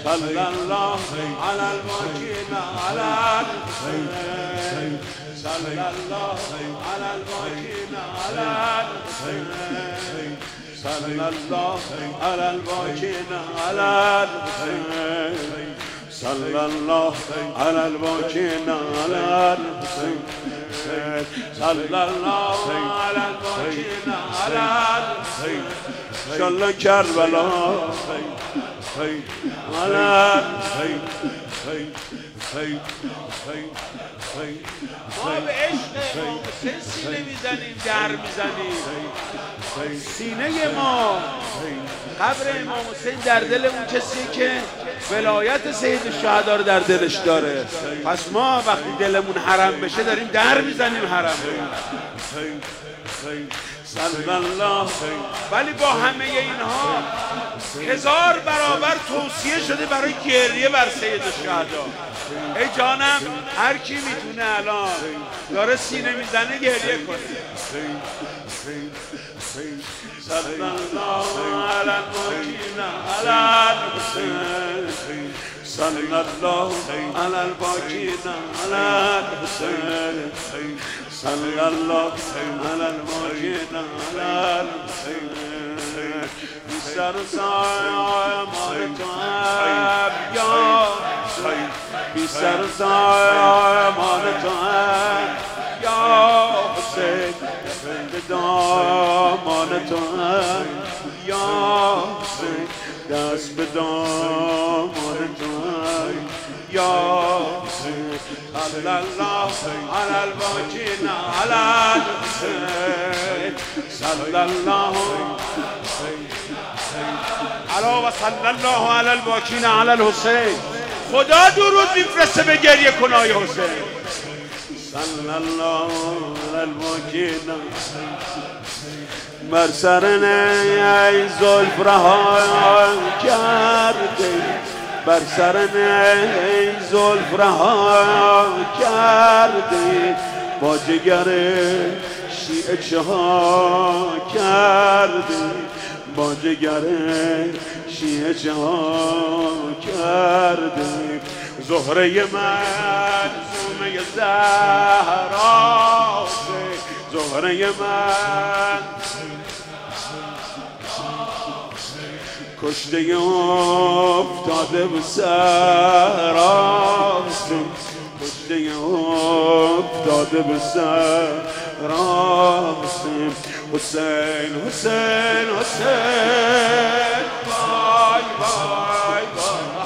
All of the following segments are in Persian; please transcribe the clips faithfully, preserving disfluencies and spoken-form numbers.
صلی الله علی الباقین علی الحسین صلی الله علی الباقین علی الحسین صلی الله علی الباقین علی الحسین صلی الله علی الباقین علی الحسین صلی الله علی الباقین علی الحسین انشالله کربلا ما به عشق امام حسین سینه میزنیم، در میزنیم. سینه ما قبر امام حسین در دل اون کسی که ولایت سید الشهدا رو در دلش داره. پس ما وقتی دلمون حرم بشه داریم در میزنیم حرم. صلی الله. ولی با همه اینها هزار برابر توصیه شده برای گریه بر سید الشهدا. ای جانم هر کی میتونه الان داره سینه میزنه گریه کنه. صلی الله علی الباقین علی الحسین صلی الله علی الباقین علی الحسین صلی الله علی الباقین علی الحسین بی سر و سامان تو هم یا بی سر و سامان تو هم یا حسین به دامان تو هم یا حسین دست به دامان تو هم یا حسین صلی الله علی الباقین علی الحسین صلی الله علی و صلی الله علی الباقین علی الحسین. خدا درود میفرسته به گریه کنای حسین. صلی الله علی الباقین بر سر نی زلف رها کرده بر سر نی زلف رها کرده با جگر شیعه چها کرده با جگر شیعه چها کرده زهره منظومه زهرا زهره من کشته افتاده به سراست کشته افتاده به سراست حسین حسین حسین بای بای بای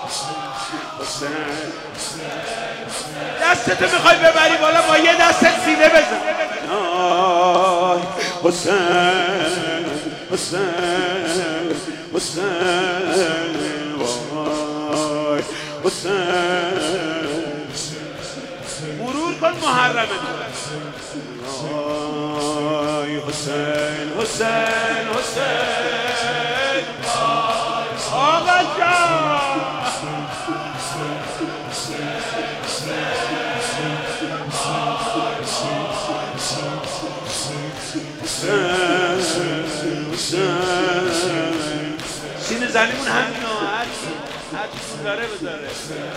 حسین دستتو میخوای ببری بالا با یه دستت سینه بزن. حسین حسین حسین وای حسین مرور کن محرمه وای حسین حسین حسین آقا جان سینه زنیمون همین ها هر چیزی داره بذاره.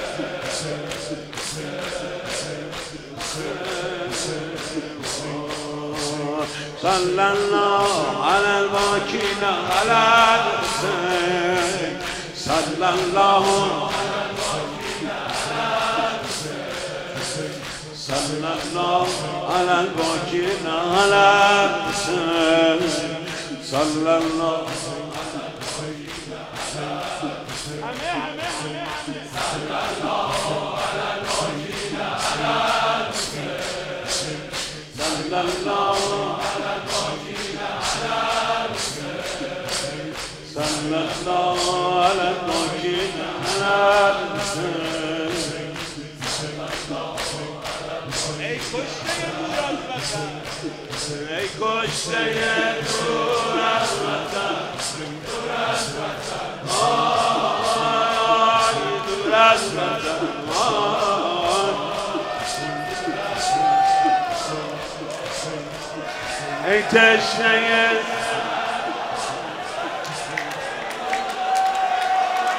صلی الله علی الباقین علی الحسین صلی الله صلی الله علی الباقین علی الحسین صلی الله صلی الله صلی الله علی الباقین علی الحسین ای کشته مراد وطن ای کشته دور از وطن دور از وطن آی دور از وطن ای تشنه